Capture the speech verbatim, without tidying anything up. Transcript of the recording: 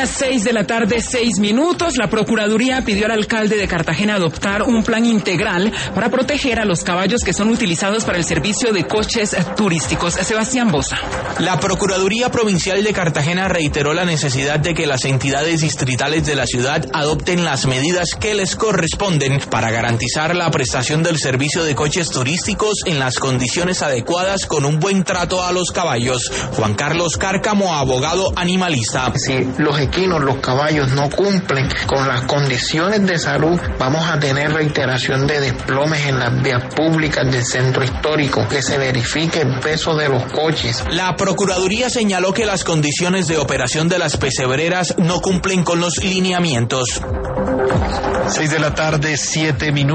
Seis de la tarde, seis minutos. La Procuraduría pidió al alcalde de Cartagena adoptar un plan integral para proteger a los caballos que son utilizados para el servicio de coches turísticos. Sebastián Boza. La Procuraduría Provincial de Cartagena reiteró la necesidad de que las entidades distritales de la ciudad adopten las medidas que les corresponden para garantizar la prestación del servicio de coches turísticos en las condiciones adecuadas con un buen trato a los caballos. Juan Carlos Cárcamo, abogado animalista. Si los equinos, los caballos no cumplen con las condiciones de salud, vamos a tener reiteración de desplomes en las vías públicas del centro histórico, que se verifique el peso de los coches. La Procuraduría señaló que las condiciones de operación de las pesebreras no cumplen con los lineamientos. Seis de la tarde, siete minutos.